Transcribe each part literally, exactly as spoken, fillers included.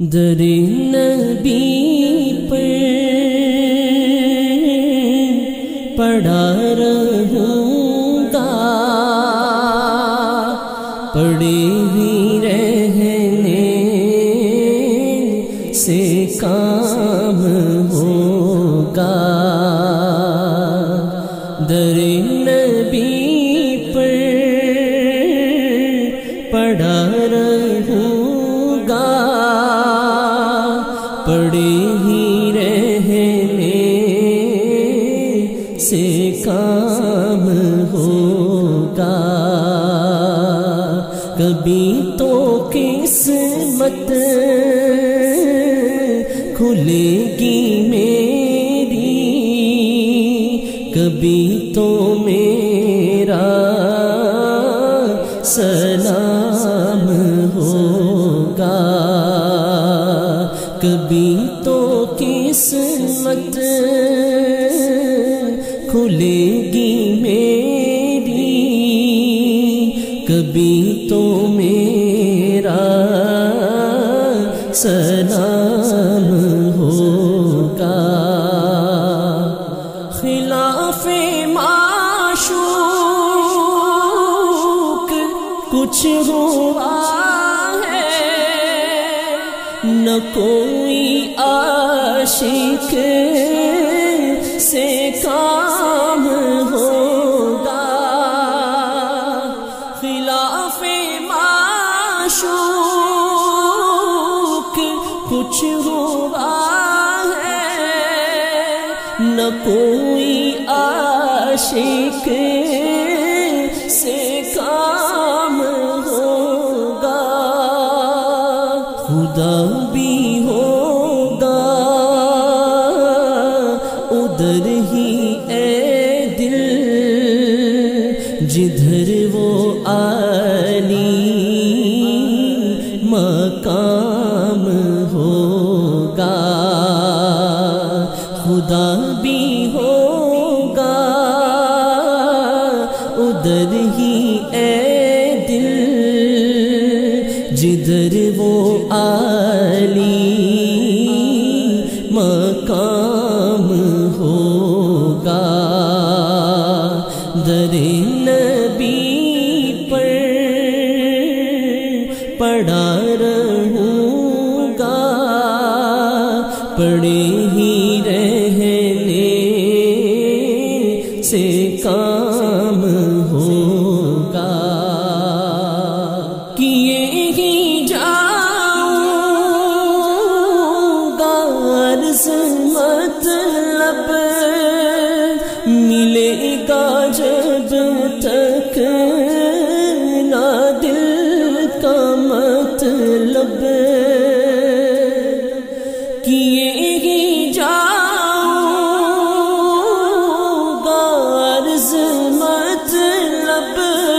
در نبی پر پڑھا رہوں گا، پڑے ہی رہنے سے کام ہوگا۔ در نبی پر پڑھا رہوں گا، پڑے ہی رہنے سے کام ہوگا۔ کبھی تو قسمت کھلے گی میری، کبھی تو میرا سلام ہوگا، کبھی تو قسمت کھلے گی میری، کبھی تو میرا سلام ہوگا۔ خلاف معشوق کچھ ہوا ہے، نہ کوئی عاشق سے کام ہوگا۔ خلاف معشوق کچھ ہوا ہے، نہ کوئی عاشق سے کام ہوگا۔ خدا بھی ہوگا ادھر ہی اے دل، جدھر وہ عالی مقام ہوگا۔ خدا بھی ہوگا ادھر ہی اے دل، جدھر وہ عالی مقام ہوگا۔ در نبی پر پڑھا رہوں گا، پڑے ہی رہنے سے کام ہوگا۔ کیے ہی جاؤں گا عرض مطلب، ملے گا جب تک نہ دل کا مطلب۔ کیے ہی جاؤں گا عرض مطلب،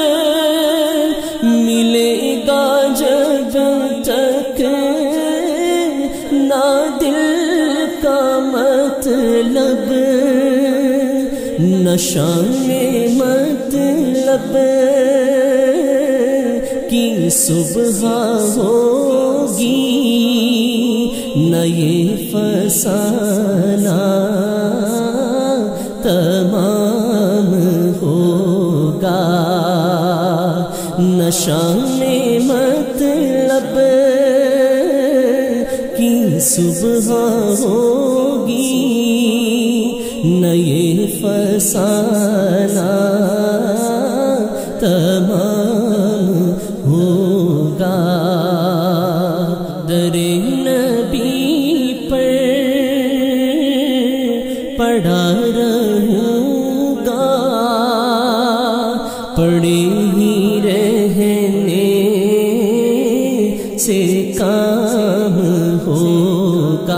ملے گا جب تک نہ دل کا مطلب، نہ شان مطلب کی صبح ہوگی، نہ یہ فسانہ تمام ہوگا۔ نہ شان مطلب کی صبح ہوگی، نہ یہ فسانہ تمام ہوگا۔ در نبی پر پڑھا رہوں گا، پڑے ہی رہنے سے کام ہوگا۔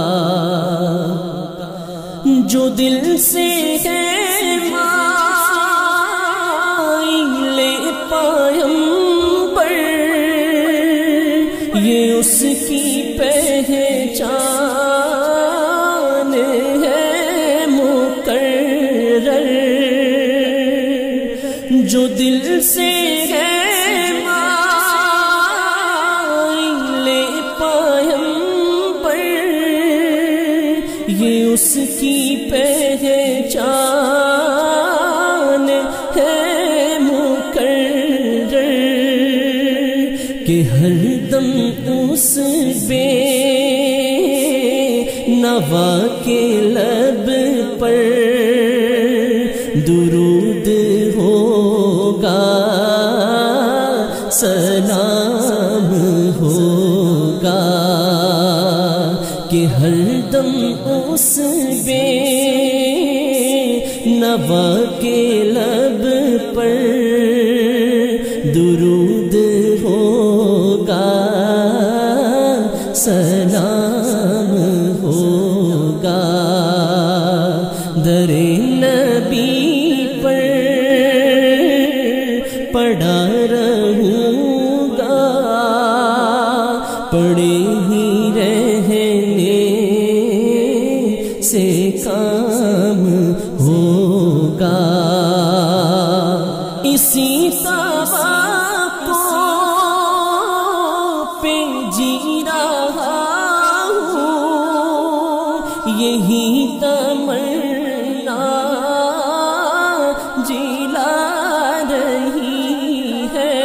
جو دل سے ہے پیغمبر، یہ اس کی پہچان ہے مقرر۔ جو دل سے ہے مائل پیغمبر، اس کی پہچان ہے مقرر کہ ہر دم اس بے نوا کے لب پر درود ہوگا، سلام ہوگا، کہ ہر دم اس بے نوا کے لب پر درود ہوگا، سلام ہوگا۔ در نبی پر پڑا رہوں گا، پڑے ہی رہنے سے کام ہوگا۔ اسی توقع پہ جی رہا ہوں، یہی تمنا جلا رہی ہے۔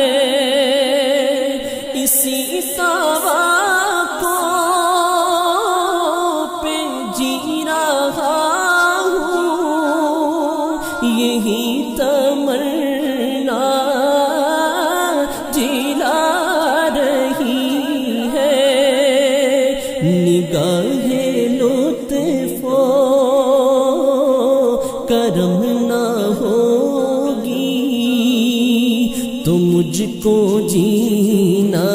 اسی توقع پہ جی رہا ہوں، یہی تمنا جلا رہی ہے۔ نگاہ لطف و کرم نہ ہوگی تو مجھ کو جینا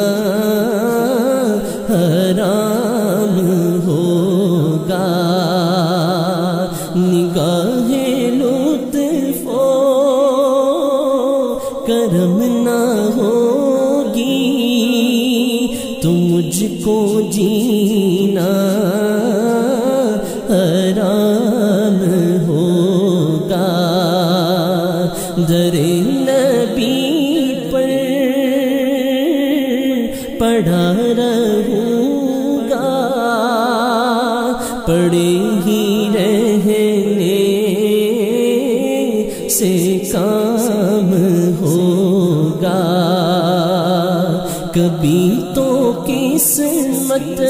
حرام ہوگا۔ نگاہ لطف و کرم نہ ہوگی تو مجھ کو جینا حرام ہوگا۔ در نبی پر پڑا رہوں گا، پڑے ہی رہنے سے کام ہوگا۔ کبھی تو قسمت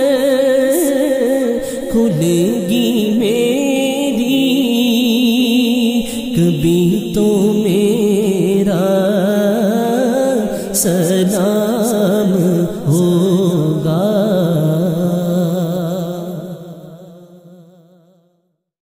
کھلے گی میری، کبھی تو میرا سلام